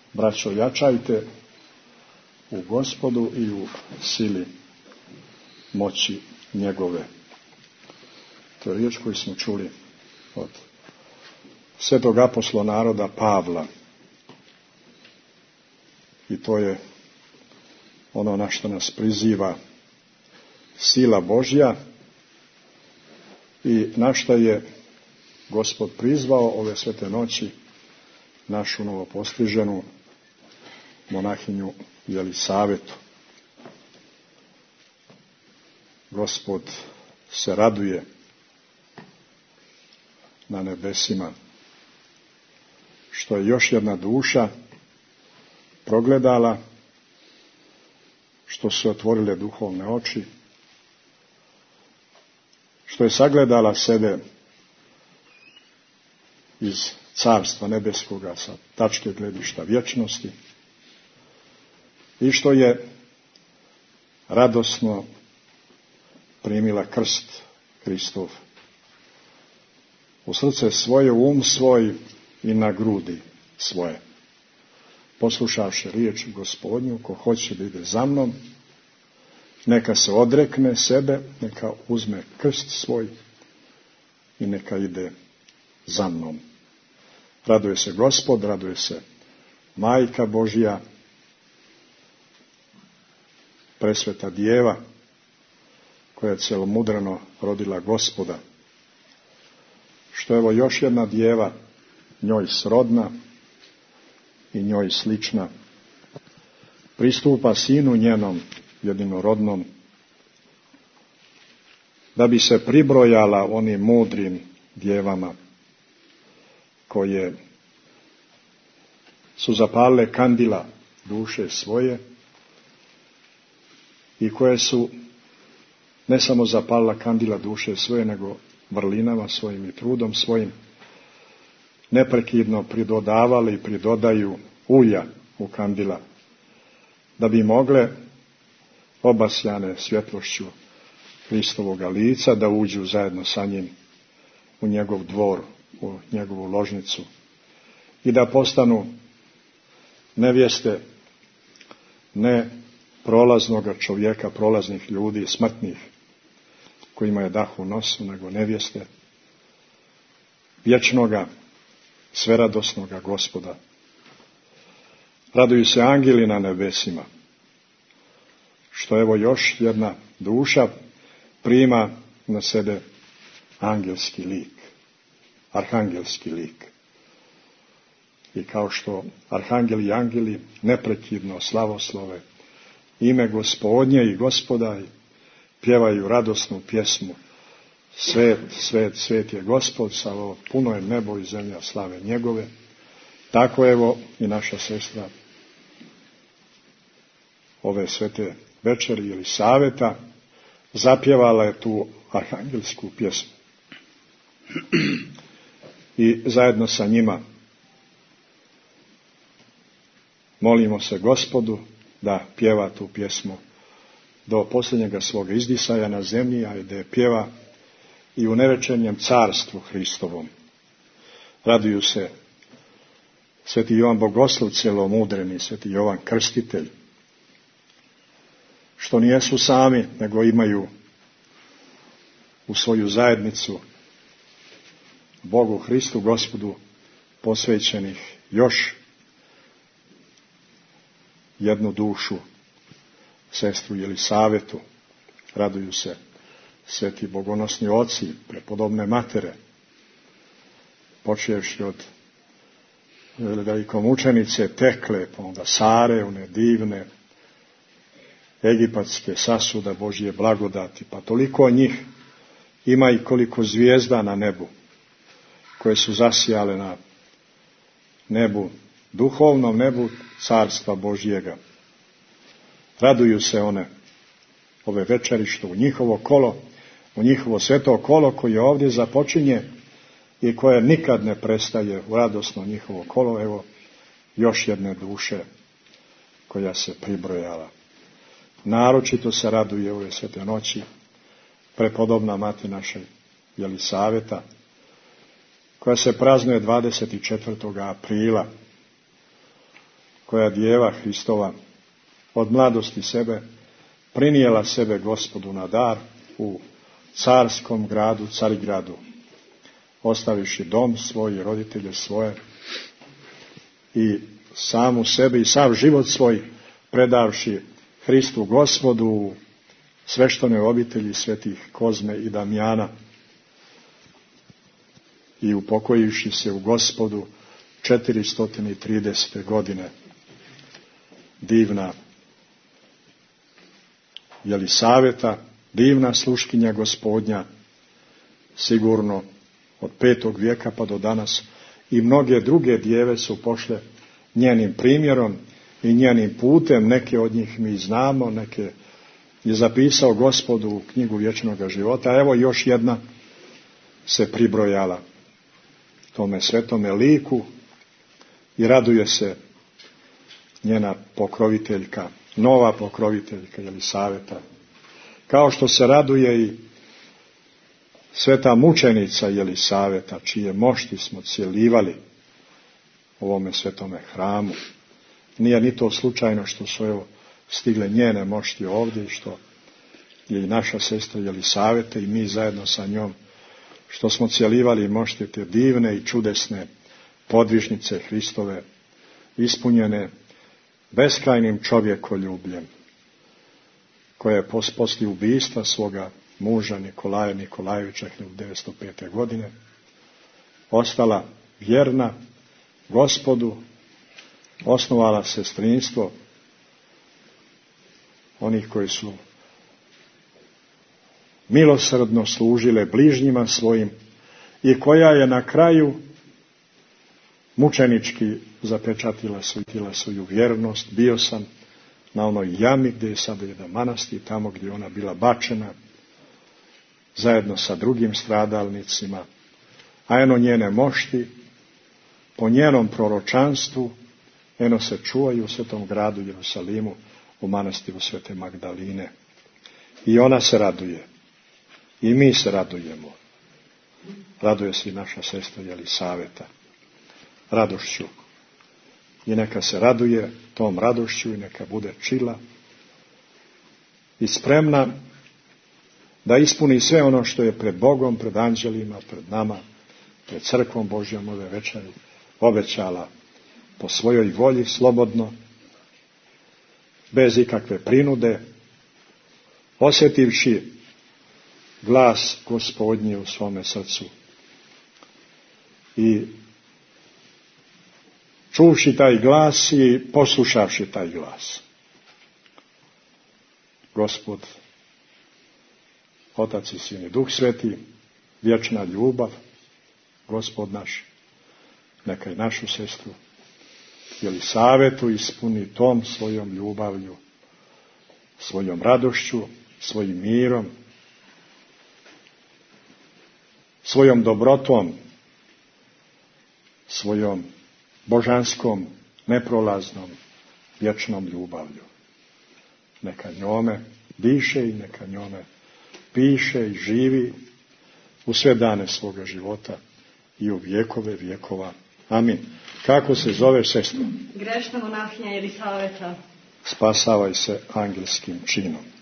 Braćo, jačajte u Gospodu i u sili moći njegove. To je riječ koju smo čuli od svetog apostola naroda Pavla. I to je ono na što nas priziva sila Božja i na što je Gospod prizvao ove svete noći našu novopostriženu monahinju Jelisavetu. Gospod se raduje na nebesima što je još jedna duša progledala, što su otvorile duhovne oči, što je sagledala sebe iz carstva nebeskoga sa tačke gledišta vječnosti i što je radosno primila krst Hristov u srce svoje, u um svoj i na grudi svoje. Poslušavši riječ Gospodnju, ko hoće da ide za mnom, neka se odrekne sebe, neka uzme krst svoj i neka ide za mnom. Raduje se Gospod, raduje se Majka Božja, presveta Djeva, koja je celomudreno rodila Gospoda. Što evo još jedna djeva, njoj srodna i njoj slična, pristupa sinu njenom jedinorodnom, da bi se pribrojala onim mudrim djevama koje su zapalile kandila duše svoje i koje su ne samo zapalila kandila duše svoje, nego vrlinama svojim i trudom svojim neprekidno pridodavali i pridodaju ulja u kandila, da bi mogle obasjane svjetlošću Hristovoga lica da uđu zajedno sa njim u njegov dvor, u njegovu ložnicu i da postanu nevjeste ne prolaznoga čovjeka, prolaznih ljudi, smrtnih, kojima je dah u nosu, nego nevjeste vječnoga, sveradosnoga Gospoda. Raduju se angeli na nebesima, što evo još jedna duša prima na sebe angelski lik, arhangelski lik. I kao što arhangeli i angeli neprekidno slavoslove ime Gospodnje i Gospoda i pjevaju radosnu pjesmu Svet, svet, svet je Gospod, samo puno je nebo i zemlja slave njegove. Tako evo i naša sestra ove svete večeri Jelisaveta zapjevala je tu arhangelsku pjesmu. I zajedno sa njima molimo se Gospodu da pjeva tu pjesmu do posljednjega svoga izdisaja na zemlji, a i da je pjeva i u nevečernjem carstvu Hristovom. Raduju se sveti Jovan Bogoslov celomudreni, sveti Jovan Krstitelj, što nijesu sami, nego imaju u svoju zajednicu Bogu Hristu Gospodu posvećenih još jednu dušu, sestru Jelisavetu. Raduju se sveti bogonosni oci, prepodobne matere, počevši od velikomučenice Tekle, pa onda Sare, one divne egipatske sasuda Božje blagodati, pa toliko njih ima i koliko zvijezda na nebu, koje su zasijale na nebu, duhovnom nebu carstva Božjega. Raduju se one ove večeri što u njihovo kolo, u njihovo sveto kolo koje ovdje započinje i koje nikad ne prestaje u radosno njihovo kolo, evo još jedne duše koja se pribrojala. Naročito se raduje ove svete noći prepodobna mati naše Jelisaveta, koja se praznuje 24. aprila, koja djeva Hristova od mladosti sebe prinijela sebe Gospodu na dar u carskom gradu, Carigradu, ostaviši dom svoj i roditelje svoje i samu sebe i sav život svoj predavši Hristu Gospodu u sveštenoj obitelji svetih Kozme i Damjana i upokojivši se u Gospodu 430. godine. Divna Jelisaveta, divna sluškinja Gospodnja, sigurno od 5. vijeka pa do danas, i mnoge druge djeve su pošle njenim primjerom i njenim putem. Neke od njih mi znamo, neke je zapisao Gospodu u knjigu vječnog života. Evo još jedna se pribrojala tome svetome liku i raduje se njena pokroviteljka, nova pokroviteljka Jelisaveta. Kao što se raduje i sveta mučenica Jelisaveta, čije mošti smo cijelivali u ovome svetome hramu. Nije ni to slučajno što su evo stigle njene mošti ovdje i što je i naša sestra Jelisaveta i mi zajedno sa njom, što smo cijelivali mošti te divne i čudesne podvižnice Hristove, ispunjene beskrajnim čovjekoljubljem, koja je poslije ubistva svoga muža Nikolaja Nikolajevića 1905. godine ostala vjerna Gospodu, osnovala sestrinstvo onih koji su milosrdno služile bližnjima svojim i koja je na kraju mučenički zapečatila svoju vjernost. Bio sam na onoj jami gdje je sada jedan manastir, tamo gdje je ona bila bačena zajedno sa drugim stradalnicima, a eno njene mošti po njenom proročanstvu eno se čuvaju u svetom gradu Jerusalimu u manastiru Svete Magdaline. I ona se raduje. I mi se radujemo. Raduje se i naša sestra Jelisaveta radošću. I neka se raduje tom radošću i neka bude čila i spremna da ispuni sve ono što je pred Bogom, pred anđelima, pred nama, pred crkvom Božjom ove večeri obećala po svojoj volji, slobodno, bez ikakve prinude, osjetivši glas Gospodnji u svome srcu i čuvši taj glas i poslušavši taj glas. Gospod, Otac i Sin i Duh Sveti, vječna ljubav, Gospod naš, neka i našu sestru Jelisavetu ispuni tom svojom ljubavlju, svojom radošću, svojim mirom, svojom dobrotom, svojom božanskom, neprolaznom, vječnom ljubavlju. Neka njome diše i neka njome piše i živi u sve dane svoga života i u vjekove vjekova. Amin. Kako se zove sestra? Grešna monahinja Jelisaveta. Spasavaj se angelskim činom.